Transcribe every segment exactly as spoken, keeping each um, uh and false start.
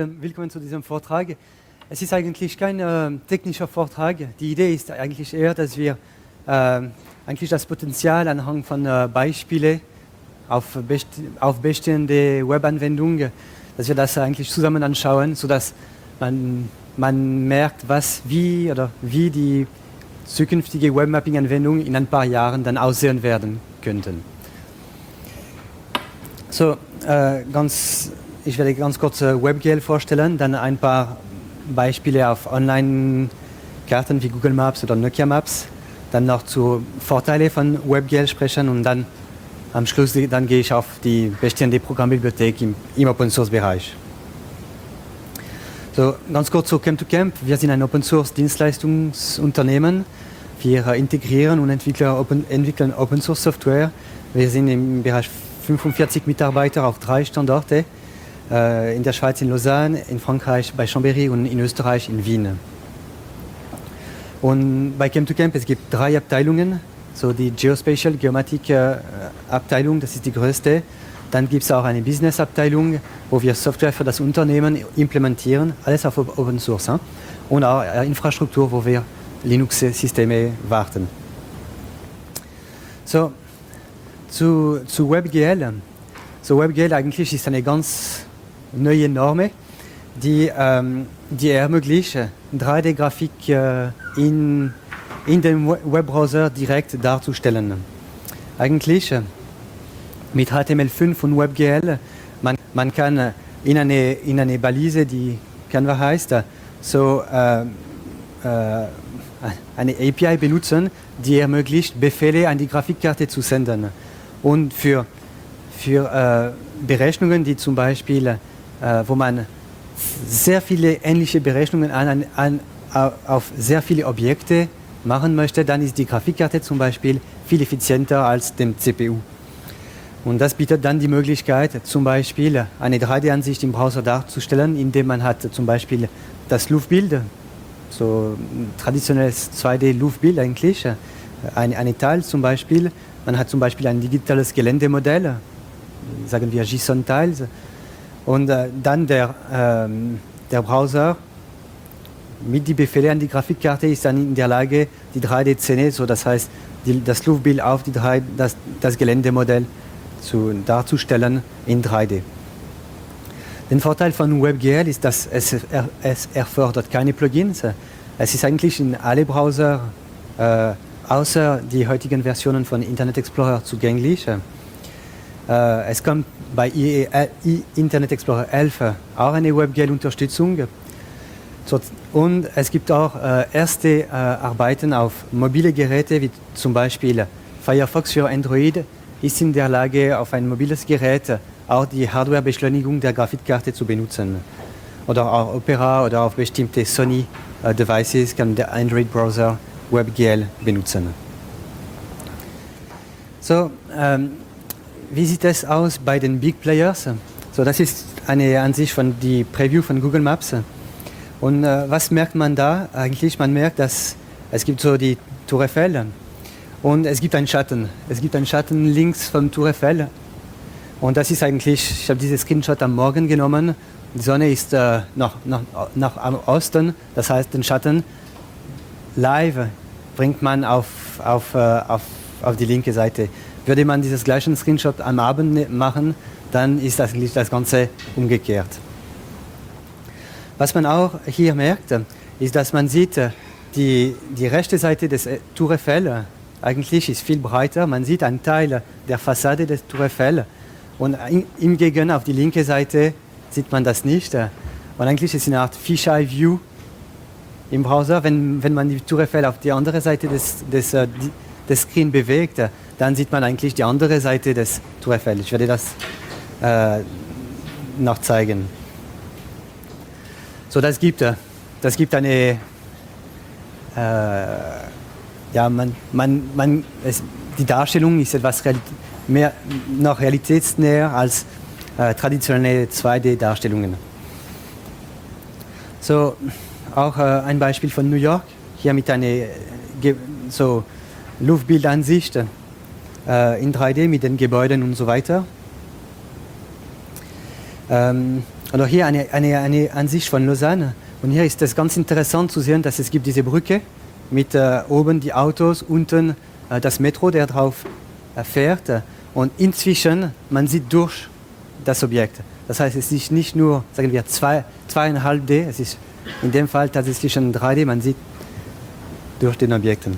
Willkommen zu diesem Vortrag. Es ist eigentlich kein äh, technischer Vortrag. Die Idee ist eigentlich eher, dass wir äh, eigentlich das Potenzial anhand von äh, Beispielen auf, best auf bestehende Webanwendungen, dass wir das eigentlich zusammen anschauen, sodass man, man merkt, was, wie oder wie die zukünftige Webmapping-Anwendungen in ein paar Jahren dann aussehen werden könnten. So, äh, ganz, ich werde ganz kurz äh, WebGL vorstellen, dann ein paar Beispiele auf Online-Karten wie Google Maps oder Nokia Maps, dann noch zu Vorteile von WebGL sprechen und dann am Schluss dann gehe ich auf die bestehende Programmbibliothek im, im Open-Source-Bereich. So, ganz kurz zu Camp to Camp. Wir sind ein Open-Source-Dienstleistungsunternehmen. Wir äh, integrieren und entwickeln Open, entwickeln Open-Source-Software. Wir sind im Bereich fünfundvierzig Mitarbeiter auf drei Standorte. Äh, in der Schweiz in Lausanne, in Frankreich bei Chambéry und in Österreich in Wien. Und bei Camp to Camp, es gibt drei Abteilungen. So die Geospatial, Geomatik äh, Abteilung, das ist die größte. Dann gibt es auch eine Business-Abteilung, wo wir Software für das Unternehmen implementieren, alles auf Open Source. Hein? Und auch äh, Infrastruktur, wo wir Linux-Systeme warten. So, zu, zu WebGL. So, WebGL eigentlich ist eine ganz neue Norm, die, ähm, die ermöglicht, drei D-Grafik äh, in, in dem Webbrowser direkt darzustellen. Eigentlich mit H T M L fünf und WebGL, man, man kann in eine, in eine Balise, die Canva heißt, so äh, äh, eine A P I benutzen, die ermöglicht, Befehle an die Grafikkarte zu senden. Und für, für äh, Berechnungen, die zum Beispiel, äh, wo man sehr viele ähnliche Berechnungen an, an, auf sehr viele Objekte machen möchte, dann ist die Grafikkarte zum Beispiel viel effizienter als dem C P U. Und das bietet dann die Möglichkeit, zum Beispiel eine drei D-Ansicht im Browser darzustellen, indem man hat zum Beispiel das Luftbild, so ein traditionelles zwei D-Luftbild eigentlich, ein, eine Teil zum Beispiel. Man hat zum Beispiel ein digitales Geländemodell, sagen wir JSON-Tiles, und äh, dann der, ähm, der Browser mit den Befehlen an die Grafikkarte ist dann in der Lage, die drei D-Szene, so das heißt die, das Luftbild auf die drei, das, das Geländemodell zu, darzustellen in drei D. Der Vorteil von WebGL ist, dass es, er, es erfordert keine Plugins. Es ist eigentlich in alle Browser, äh, außer die heutigen Versionen von Internet Explorer zugänglich. Äh, es kommt bei I E, I, Internet Explorer elf auch eine WebGL-Unterstützung. So, und es gibt auch äh, erste äh, Arbeiten auf mobile Geräte, wie zum Beispiel Firefox für Android, ist in der Lage, auf ein mobiles Gerät auch die Hardwarebeschleunigung der Grafikkarte zu benutzen. Oder auch Opera oder auf bestimmte Sony-Devices kann der Android-Browser WebGL benutzen. So, ähm, wie sieht es aus bei den Big Players? So, das ist eine Ansicht von die Preview von Google Maps. Und äh, was merkt man da? Eigentlich, man merkt, dass es gibt so die Tour Eiffel und es gibt einen Schatten. Es gibt einen Schatten links vom Tour Eiffel. Und das ist eigentlich, ich habe diesen Screenshot am Morgen genommen. Die Sonne ist äh, nach, nach, nach am Osten, das heißt den Schatten live bringt man auf, auf, äh, auf, auf die linke Seite. Würde man dieses gleichen Screenshot am Abend machen, dann ist das, das Ganze umgekehrt. Was man auch hier merkt, ist, dass man sieht, die, die rechte Seite des Tour Eiffel eigentlich ist viel breiter. Man sieht einen Teil der Fassade des Tour Eiffel und im Gegenteil auf die linke Seite sieht man das nicht. Und eigentlich ist es eine Art Fisheye View im Browser. Wenn, wenn man die Tour Eiffel auf die andere Seite des, des, des Screen bewegt, dann sieht man eigentlich die andere Seite des Tour Eiffel. Ich werde das äh, noch zeigen. So, das gibt, das gibt eine, äh, ja, man, man, man, es, die Darstellung ist etwas mehr, noch realitätsnäher als äh, traditionelle zwei D-Darstellungen. So, auch äh, ein Beispiel von New York, hier mit einer so Luftbildansicht äh, in drei D mit den Gebäuden und so weiter. Ähm, Oder hier eine, eine, eine Ansicht von Lausanne. Und hier ist es ganz interessant zu sehen, dass es gibt diese Brücke mit äh, oben die Autos, unten äh, das Metro, der drauf äh, fährt. Und inzwischen, man sieht durch das Objekt. Das heißt, es ist nicht nur, sagen wir, zwei, zweieinhalb D, es ist in dem Fall tatsächlich ein drei D, man sieht durch den Objekten.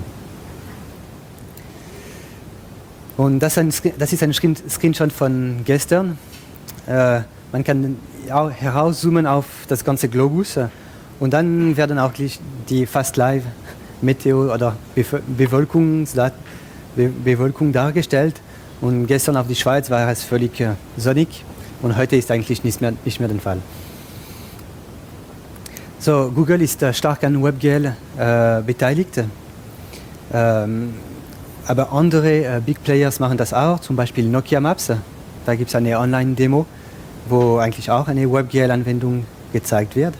Und das ist ein, das ist ein Screenshot von gestern. Äh, man kann auch herauszoomen auf das ganze Globus äh, und dann werden auch die Fast Live Meteo- oder Bewölkungsdat- Be- Bewölkung dargestellt. Und gestern auf die Schweiz war es völlig äh, sonnig und heute ist eigentlich nicht mehr, nicht mehr der Fall. So, Google ist äh, stark an WebGL äh, beteiligt, ähm, aber andere äh, Big Players machen das auch, zum Beispiel Nokia Maps. Da gibt es eine Online-Demo, wo eigentlich auch eine WebGL-Anwendung gezeigt wird.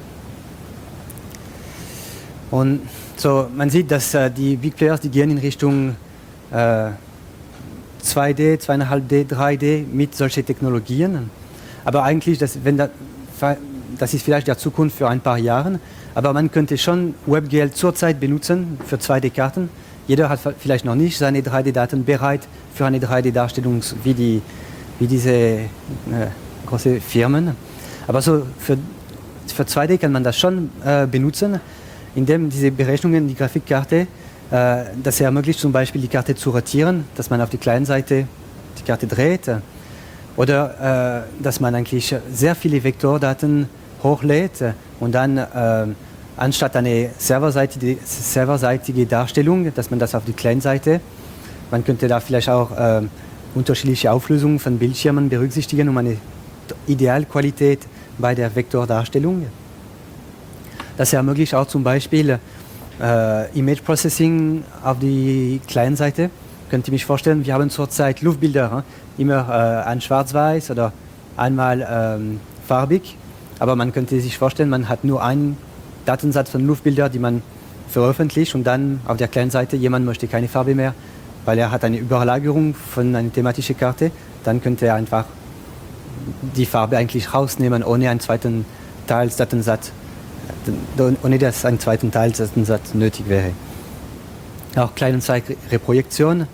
Und so, man sieht, dass äh, die Big Players, die gehen in Richtung äh, zwei D, zwei Komma fünf D, drei D mit solchen Technologien. Aber eigentlich, das, wenn da, das ist vielleicht der Zukunft für ein paar Jahre, aber man könnte schon WebGL zurzeit benutzen für zwei D-Karten. Jeder hat vielleicht noch nicht seine drei D-Daten bereit für eine drei D-Darstellung wie, die, wie diese äh, großen Firmen. Aber so für, für zwei D kann man das schon äh, benutzen, indem diese Berechnungen, die Grafikkarte, äh, das ermöglicht zum Beispiel die Karte zu rotieren, dass man auf die kleinen Seite die Karte dreht. Oder äh, dass man eigentlich sehr viele Vektordaten hochlädt und dann äh, anstatt eine serverseitige, serverseitige Darstellung, dass man das auf die Kleinseite, man könnte da vielleicht auch äh, unterschiedliche Auflösungen von Bildschirmen berücksichtigen, um eine Idealqualität bei der Vektordarstellung. Das ermöglicht auch zum Beispiel äh, Image Processing auf die Kleinseite. Könnt ihr mich vorstellen, wir haben zurzeit Luftbilder, immer äh, ein Schwarz-Weiß oder einmal ähm, farbig, aber man könnte sich vorstellen, man hat nur einen Datensatz von Luftbildern, die man veröffentlicht und dann auf der kleinen Seite jemand möchte keine Farbe mehr, weil er hat eine Überlagerung von einer thematischen Karte, dann könnte er einfach die Farbe eigentlich rausnehmen, ohne einen zweiten Teilsdatensatz, ohne dass ein zweiten Teilsdatensatz nötig wäre. Auch Kleinanzeigenreprojektion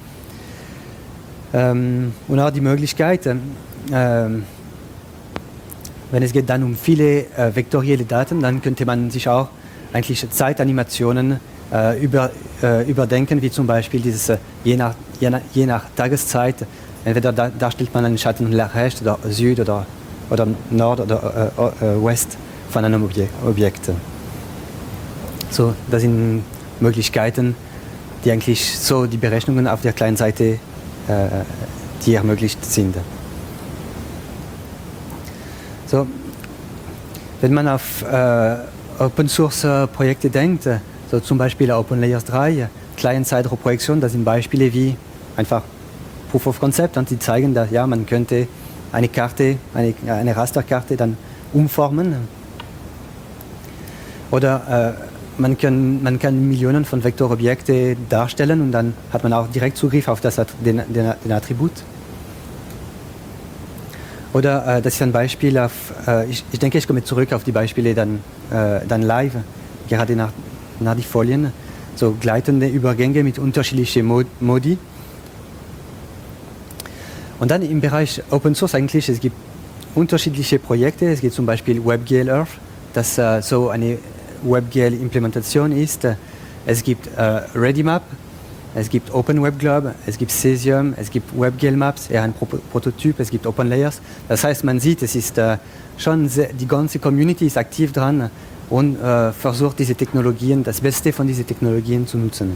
ähm, und auch die Möglichkeit, ähm, wenn es geht dann um viele äh, vektorielle Daten, dann könnte man sich auch eigentlich Zeitanimationen äh, über, äh, überdenken, wie zum Beispiel dieses äh, je, nach, je, nach, je nach Tageszeit, entweder da, darstellt man einen Schatten nach rechts oder Süd oder, oder Nord oder äh, äh, West von einem Objek Objekt. So, das sind Möglichkeiten, die eigentlich so die Berechnungen auf der kleinen Seite äh, die ermöglicht sind. So, wenn man auf äh, Open-Source-Projekte denkt, so zum Beispiel OpenLayers drei, Client-Side-Projektion, das sind Beispiele wie einfach Proof of Concept und die zeigen, dass ja, man könnte eine Karte, eine, eine Rasterkarte dann umformen. Oder äh, man, kann, man kann Millionen von Vektorobjekte darstellen und dann hat man auch direkt Zugriff auf das, den, den, den Attribut. Oder äh, das ist ein Beispiel auf, äh, ich, ich denke, ich komme zurück auf die Beispiele dann, äh, dann live, gerade nach, nach die Folien, so gleitende Übergänge mit unterschiedlichen Mod Modi. Und dann im Bereich Open Source eigentlich, es gibt unterschiedliche Projekte, es gibt zum Beispiel WebGL Earth, das äh, so eine WebGL-Implementation ist. Es gibt äh, ReadyMap, es gibt OpenWebGlob, es gibt Cesium, es gibt WebGL Maps, eher ein Pro Prototyp, es gibt OpenLayers. Das heißt, man sieht, es ist äh, schon sehr, die ganze Community ist aktiv dran und äh, versucht diese Technologien, das Beste von diesen Technologien zu nutzen.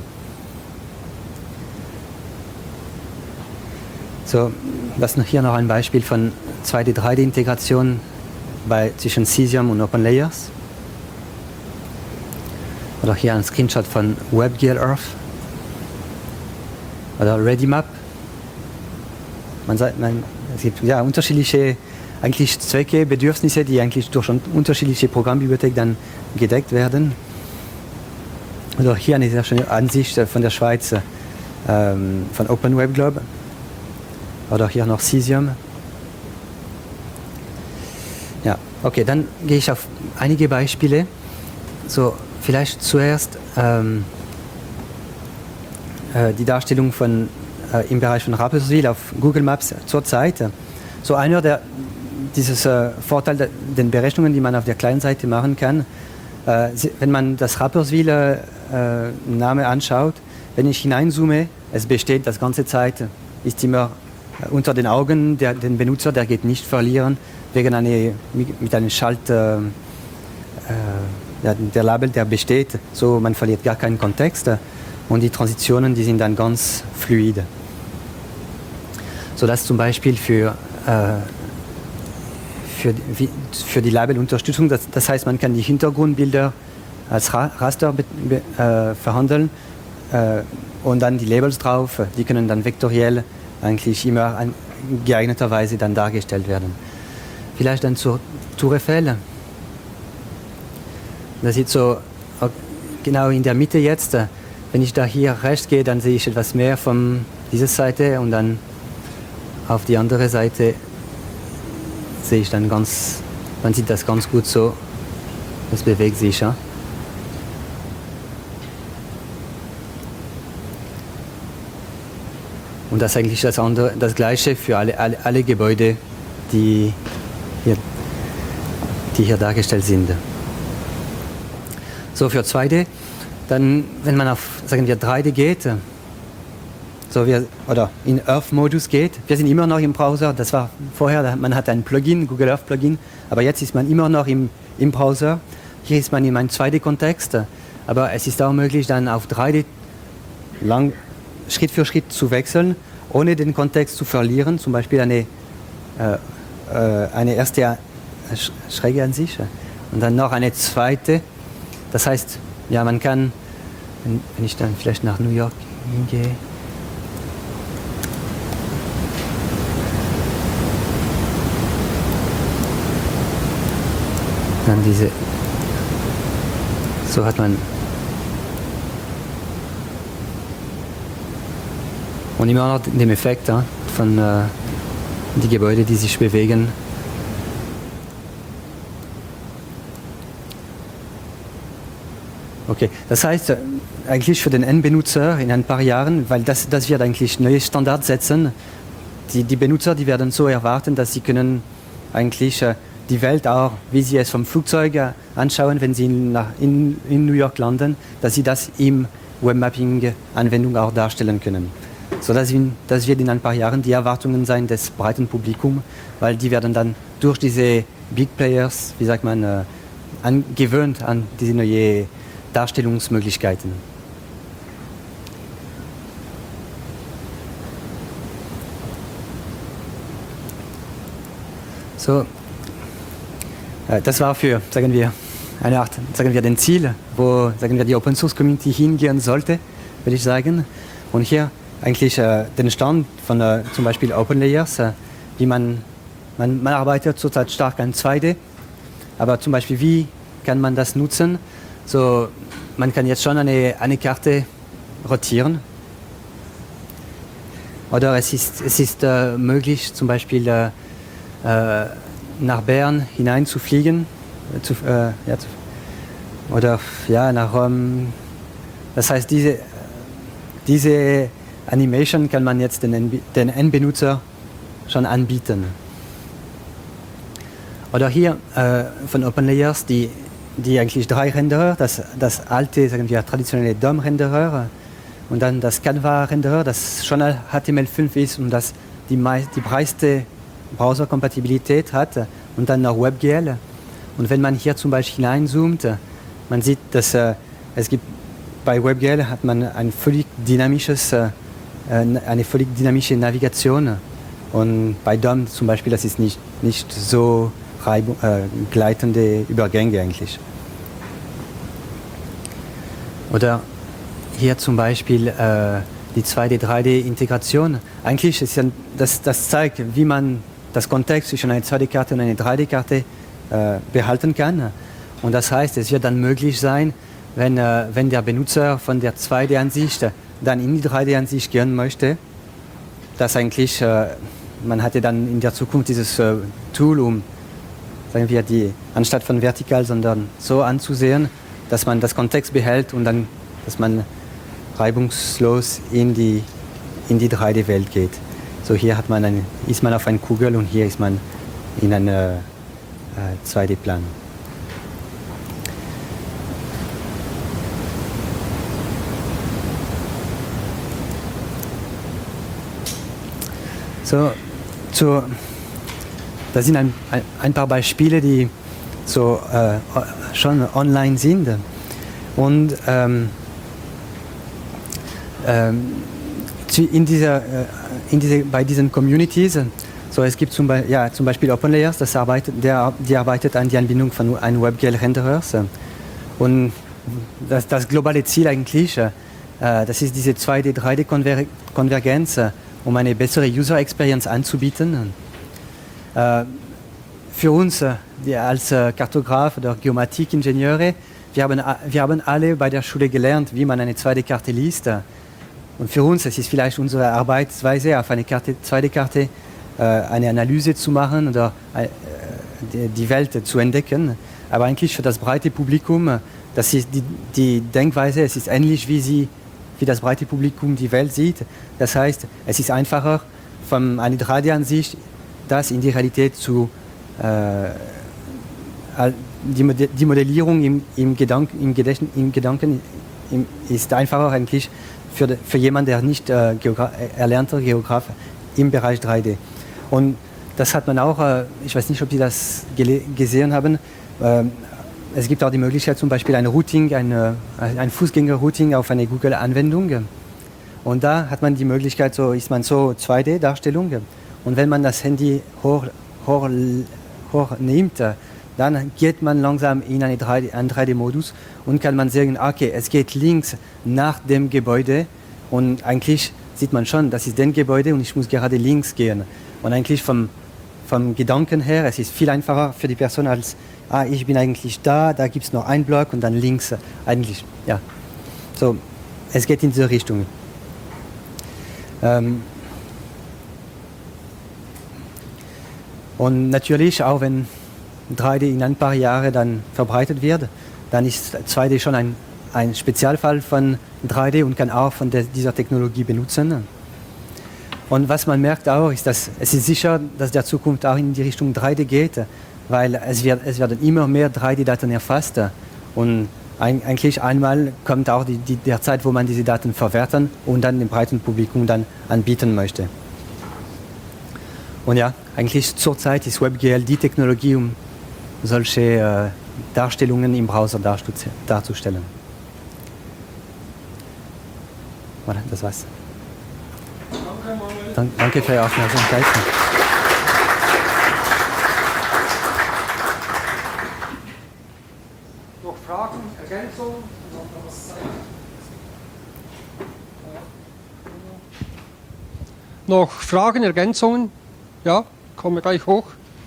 So, das ist hier noch ein Beispiel von zwei D drei D Integration bei, zwischen Cesium und OpenLayers. Oder hier ein Screenshot von WebGL Earth. Oder ReadyMap. Man sagt, man, es gibt ja unterschiedliche eigentlich Zwecke, Bedürfnisse, die eigentlich durch unterschiedliche Programmbibliotheken dann gedeckt werden. Oder hier eine sehr schöne Ansicht von der Schweiz, ähm, von OpenWebGlob. Oder hier noch Cesium. Ja, Okay, dann gehe ich auf einige Beispiele. So, vielleicht zuerst ähm, äh, die Darstellung von, äh, im Bereich von Rapperswil auf Google Maps zurzeit. So einer der dieses äh, Vorteil der, den Berechnungen, die man auf der kleinen Seite machen kann, äh, wenn man das Rapperswiler äh, Name anschaut, wenn ich hineinzoome, es besteht das ganze Zeit, ist immer äh, unter den Augen der, den Benutzer, der geht nicht verlieren, wegen einer, mit einem Schalt, äh, äh, ja, der Label, der besteht, so man verliert gar keinen Kontext und die Transitionen, die sind dann ganz fluide. So dass zum Beispiel für äh, Für die, für die Labelunterstützung, das, das heißt, man kann die Hintergrundbilder als Raster be, be, äh, verhandeln äh, und dann die Labels drauf, die können dann vektoriell eigentlich immer an, geeigneterweise dann dargestellt werden. Vielleicht dann zur Tour Eiffel. Das sieht so genau in der Mitte jetzt. Wenn ich da hier rechts gehe, dann sehe ich etwas mehr von dieser Seite und dann auf die andere Seite sehe ich dann ganz, man sieht das ganz gut so, das bewegt sich. Ja? Und das ist eigentlich das, andere, das Gleiche für alle, alle, alle Gebäude, die hier, die hier dargestellt sind. So, für zwei D, dann, wenn man auf, sagen wir, drei D geht, so wir, oder in Earth-Modus geht. Wir sind immer noch im Browser. Das war vorher, man hat ein Plugin, Google Earth Plugin, aber jetzt ist man immer noch im, im Browser. Hier ist man in einem zwei D-Kontext, aber es ist auch möglich, dann auf drei D lang, Schritt für Schritt zu wechseln, ohne den Kontext zu verlieren. Zum Beispiel eine, äh, äh, eine erste Schräge an sich und dann noch eine zweite. Das heißt, ja, man kann, wenn, wenn ich dann vielleicht nach New York hingehe, dann diese, so hat man und immer noch den Effekt ja, von äh, die Gebäude, die sich bewegen. Okay, das heißt äh, eigentlich für den Endbenutzer in ein paar Jahren, weil das, das wird eigentlich neue Standards setzen, die, die Benutzer, die werden so erwarten, dass sie können eigentlich äh, die Welt auch, wie sie es vom Flugzeug anschauen, wenn sie nach, in, in New York landen, dass sie das im Webmapping-Anwendung auch darstellen können. So dass in, das wird in ein paar Jahren die Erwartungen sein des breiten Publikums, weil die werden dann durch diese Big Players, wie sagt man, äh, angewöhnt an diese neuen Darstellungsmöglichkeiten. So. Das war für, sagen wir, eine Art, sagen wir, den Ziel, wo, sagen wir, die Open Source Community hingehen sollte, würde ich sagen. Und hier eigentlich äh, den Stand von äh, zum Beispiel Open Layers, äh, wie man, man, man arbeitet zurzeit stark an zwei D, aber zum Beispiel, wie kann man das nutzen? So, man kann jetzt schon eine, eine Karte rotieren. Oder es ist, es ist äh, möglich, zum Beispiel äh, äh, nach Bern hinein zu fliegen, zu, äh, ja, zu, oder ja, nach Rom. Das heißt, diese, diese Animation kann man jetzt den, den Endbenutzer schon anbieten. Oder hier äh, von OpenLayers, die, die eigentlich drei Renderer, das, das alte, sagen wir, traditionelle D O M-Renderer und dann das Canva-Renderer, das schon H T M L fünf ist und das die, die breite Browser-Kompatibilität hat und dann noch WebGL. Und wenn man hier zum Beispiel hineinzoomt, man sieht, dass äh, es gibt, bei WebGL hat man ein völlig dynamisches, äh, eine völlig dynamische Navigation. Und bei D O M zum Beispiel, das ist nicht, nicht so reibung, äh, gleitende Übergänge eigentlich. Oder hier zum Beispiel äh, die zwei D drei D Integration. Eigentlich ist ja, das, das zeigt, wie man das Kontext zwischen einer zwei D Karte und einer drei D Karte äh, behalten kann. Und das heißt, es wird dann möglich sein, wenn, äh, wenn der Benutzer von der zwei D Ansicht dann in die drei D Ansicht gehen möchte, dass eigentlich, äh, man hatte dann in der Zukunft dieses äh, Tool, um sagen wir, die, anstatt von vertikal, sondern so anzusehen, dass man das Kontext behält und dann, dass man reibungslos in die, in die drei D-Welt geht. So hier hat man eine, ist man auf einer Kugel und hier ist man in einem äh, zwei D-Plan. So, zu, das sind ein, ein, ein paar Beispiele, die so äh, schon online sind. Und ähm, ähm, in dieser, äh, in diese, bei diesen Communities, so es gibt zum, Be ja, zum Beispiel OpenLayers, das arbeitet, der, die arbeitet an die Anbindung von einem WebGL-Renderers. Und das, das globale Ziel eigentlich, äh, das ist diese zwei D, drei D-Konvergenz, um eine bessere User Experience anzubieten. Äh, für uns äh, die als äh, Kartograf oder Geomatikingenieure, wir haben, wir haben alle bei der Schule gelernt, wie man eine zwei D-Karte liest. Und für uns, es ist vielleicht unsere Arbeitsweise, auf eine Karte, zwei D-Karte äh, eine Analyse zu machen oder äh, die, die Welt zu entdecken. Aber eigentlich für das breite Publikum, das ist die, die Denkweise, es ist ähnlich wie sie wie das breite Publikum die Welt sieht. Das heißt, es ist einfacher, von einer drei D-Ansicht das in die Realität zu, äh, die, Mod die Modellierung im, im, Gedank im, Gedächtnis, im Gedanken im, ist einfacher eigentlich für, de, für jemanden, der nicht äh, Geogra erlernter Geograf im Bereich drei D. Und das hat man auch, äh, ich weiß nicht, ob Sie das gesehen haben, äh, es gibt auch die Möglichkeit, zum Beispiel ein Routing, eine, ein Fußgänger-Routing auf eine Google-Anwendung. Und da hat man die Möglichkeit, so ist man so zwei D-Darstellung. Und wenn man das Handy hoch, hoch, hoch nimmt, dann geht man langsam in einen drei D-Modus und kann man sagen, okay, es geht links nach dem Gebäude. Und eigentlich sieht man schon, das ist das Gebäude und ich muss gerade links gehen. Und eigentlich vom, vom Gedanken her, es ist viel einfacher für die Person als ah, ich bin eigentlich da, da gibt es noch einen Block und dann links eigentlich, ja. So, es geht in diese Richtung. Ähm und natürlich, auch wenn drei D in ein paar Jahren dann verbreitet wird, dann ist zwei D schon ein, ein Spezialfall von drei D und kann auch von der, dieser Technologie benutzen. Und was man merkt auch, ist, dass es ist sicher, dass der Zukunft auch in die Richtung drei D geht, weil es, wird, es werden immer mehr drei D-Daten erfasst und ein, eigentlich einmal kommt auch die, die, der Zeit, wo man diese Daten verwerten und dann dem breiten Publikum dann anbieten möchte. Und ja, eigentlich zurzeit ist WebGL die Technologie, um solche äh, Darstellungen im Browser darzustellen. Voilà, das war's. Danke, Danke für Ihre Aufmerksamkeit. Noch Fragen, Ergänzungen? Noch Fragen, Ergänzungen? Ja, kommen wir gleich hoch.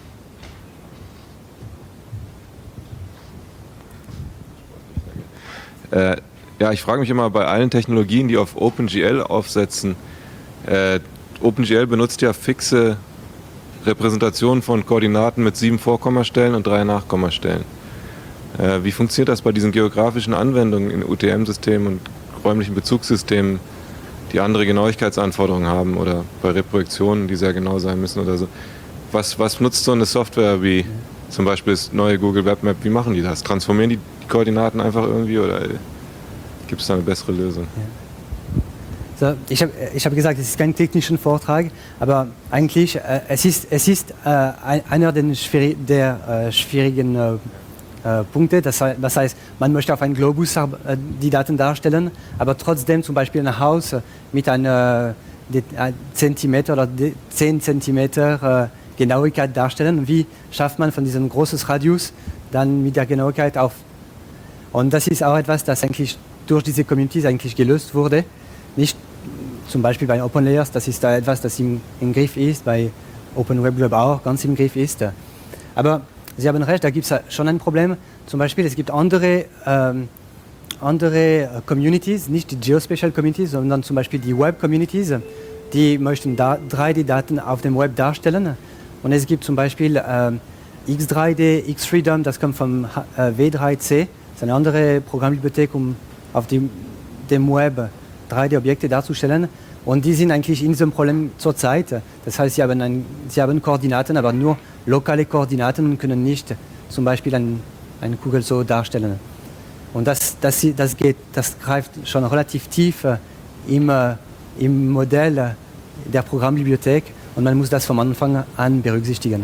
Äh, ja, ich frage mich immer bei allen Technologien, die auf OpenGL aufsetzen. Äh, OpenGL benutzt ja fixe Repräsentationen von Koordinaten mit sieben Vorkommastellen und drei Nachkommastellen. Äh, wie funktioniert das bei diesen geografischen Anwendungen in U T M-Systemen und räumlichen Bezugssystemen, die andere Genauigkeitsanforderungen haben oder bei Reprojektionen, die sehr genau sein müssen oder so? Was, was nutzt so eine Software wie zum Beispiel das neue Google Web Map? Wie machen die das? Transformieren die die Koordinaten einfach irgendwie oder gibt es da eine bessere Lösung? Ja. So, ich habe ich hab gesagt, es ist kein technischer Vortrag, aber eigentlich äh, es ist, es ist äh, ein, einer der, schwierig, der äh, schwierigen äh, äh, Punkte. Das, das heißt, man möchte auf einem Globus äh, die Daten darstellen, aber trotzdem zum Beispiel ein Haus mit einer äh, Zentimeter oder zehn Zentimeter äh, Genauigkeit darstellen. Wie schafft man von diesem großen Radius dann mit der Genauigkeit auf? Und das ist auch etwas, das eigentlich durch diese Communities eigentlich gelöst wurde. Nicht zum Beispiel bei OpenLayers, das ist da etwas, das im, im Griff ist, bei OpenWebGL auch ganz im Griff ist. Aber Sie haben recht, da gibt es schon ein Problem. Zum Beispiel, es gibt andere, ähm, andere Communities, nicht die Geospatial Communities, sondern zum Beispiel die Web Communities, die möchten da drei D-Daten auf dem Web darstellen. Und es gibt zum Beispiel ähm, X drei D, X-Freedom, das kommt vom äh, W drei C, das ist eine andere Programmbibliothek, um auf dem, dem Web drei D-Objekte darzustellen. Und die sind eigentlich in diesem Problem zurzeit. Das heißt, sie haben, ein, sie haben Koordinaten, aber nur lokale Koordinaten und können nicht zum Beispiel ein, eine Kugel so darstellen. Und das, das, das, geht, das greift schon relativ tief im, im Modell der Programmbibliothek und man muss das vom Anfang an berücksichtigen.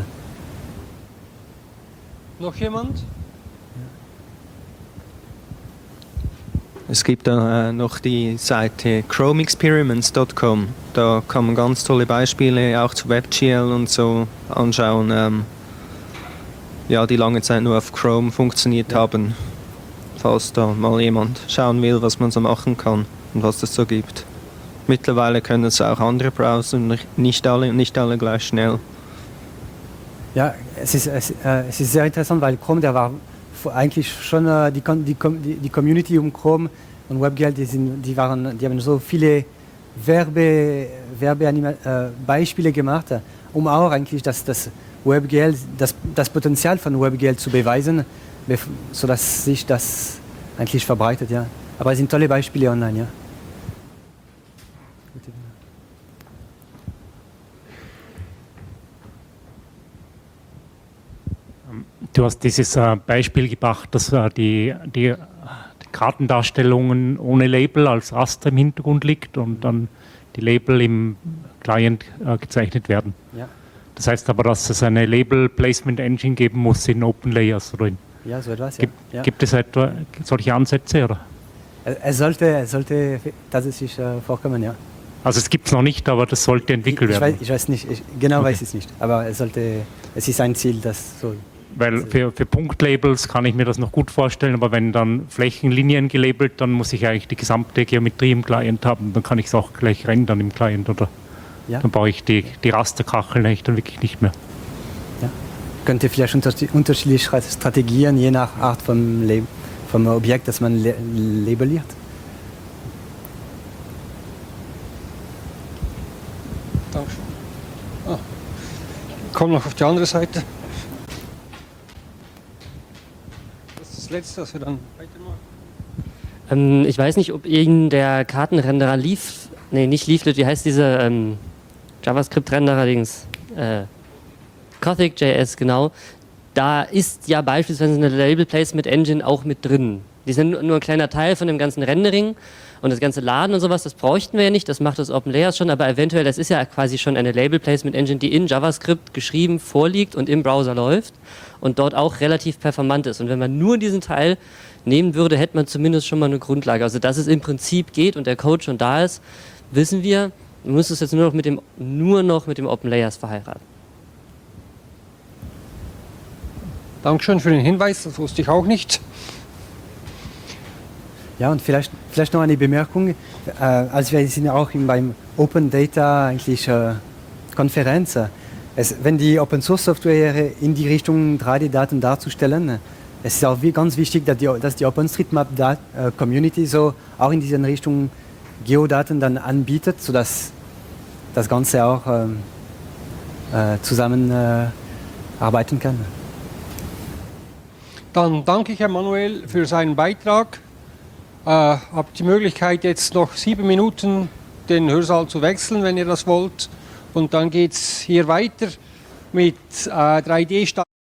Noch jemand? Es gibt da äh, noch die Seite chrome experiments dot com. Da kann man ganz tolle Beispiele auch zu WebGL und so anschauen, ähm, ja, die lange Zeit nur auf Chrome funktioniert ja. haben. Falls da mal jemand schauen will, was man so machen kann und was es so gibt. Mittlerweile können es auch andere Browser, nicht alle, nicht alle gleich schnell. Ja, es ist, es, äh, es ist sehr interessant, weil Chrome, der war eigentlich schon äh, die, die, die, die Community um Chrome und WebGL, die, sind, die, waren, die haben so viele Werbe, Werbe äh, Beispiele gemacht, um auch eigentlich das, das WebGL, das, das Potenzial von WebGL zu beweisen, sodass sich das eigentlich verbreitet. Ja. Aber es sind tolle Beispiele online. Ja. Du hast dieses äh, Beispiel gebracht, dass äh, die, die, die Kartendarstellungen ohne Label als Raster im Hintergrund liegt und dann die Label im Client äh, gezeichnet werden. Ja. Das heißt aber, dass es eine Label Placement Engine geben muss in OpenLayers oder in, ja, so etwas. Ja. Gibt, ja. gibt es etwa solche Ansätze? Oder? Es sollte, es sollte tatsächlich äh, vorkommen, ja. Also es gibt es noch nicht, aber das sollte entwickelt ich, ich werden. Weiß, ich weiß nicht, ich, genau okay. weiß ich es nicht, aber es sollte, es ist ein Ziel, das so. Weil für, für Punktlabels kann ich mir das noch gut vorstellen, aber wenn dann Flächenlinien gelabelt, dann muss ich eigentlich die gesamte Geometrie im Client haben. Dann kann ich es auch gleich rendern im Client, oder? Ja. Dann brauche ich die, die Rasterkacheln eigentlich dann wirklich nicht mehr. Ja. Könnte vielleicht unterschiedliche Strategien je nach Art vom, vom Objekt, das man labelliert. Dankeschön. Ah. Komm noch auf die andere Seite. Letzte, dass wir dann weitermachen. Ähm, ich weiß nicht, ob Ihnen der Kartenrenderer lief, nee, nicht Leaflet, wie heißt diese ähm, JavaScript-Renderer-Dings? Äh, Gothic Punkt J S, genau. Da ist ja beispielsweise eine Label Placement Engine auch mit drin. Die sind nur ein kleiner Teil von dem ganzen Rendering und das ganze Laden und sowas, das bräuchten wir ja nicht, das macht das OpenLayers schon, aber eventuell, das ist ja quasi schon eine Label Placement Engine, die in JavaScript geschrieben vorliegt und im Browser läuft und dort auch relativ performant ist. Und wenn man nur diesen Teil nehmen würde, hätte man zumindest schon mal eine Grundlage. Also dass es im Prinzip geht und der Code schon da ist, wissen wir. Man muss es jetzt nur noch mit dem, nur noch mit dem OpenLayers verheiraten. Dankeschön für den Hinweis, das wusste ich auch nicht. Ja, und vielleicht, vielleicht noch eine Bemerkung. Äh, als wir sind auch beim Open Data eigentlich äh, Konferenz. Es, wenn die Open Source Software in die Richtung drei D-Daten darzustellen, es ist auch ganz wichtig, dass die, dass die OpenStreetMap äh, Community so auch in diese Richtung Geodaten dann anbietet, sodass das Ganze auch äh, äh, zusammen äh, arbeiten kann. Dann danke ich Herrn Manuel für seinen Beitrag. Äh, habt die Möglichkeit, jetzt noch sieben Minuten den Hörsaal zu wechseln, wenn ihr das wollt. Und dann geht es hier weiter mit äh, drei D-Sta